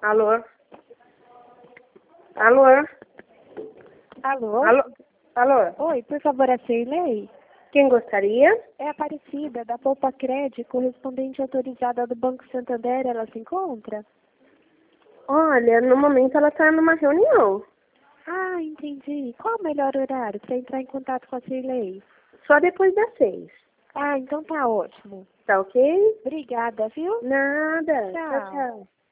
Alô? Alô? Alô? Alô? Alô? Oi, por favor, é Cirlei? Quem gostaria? É Aparecida, da Poupa Cred, correspondente autorizada do Banco Santander, ela se encontra? Olha, no momento ela tá numa reunião. Ah, entendi. Qual o melhor horário para entrar em contato com a Cirlei? Só depois das 6. Ah, então tá ótimo. Tá ok? Obrigada, viu? Nada. Tchau. Tchau, tchau.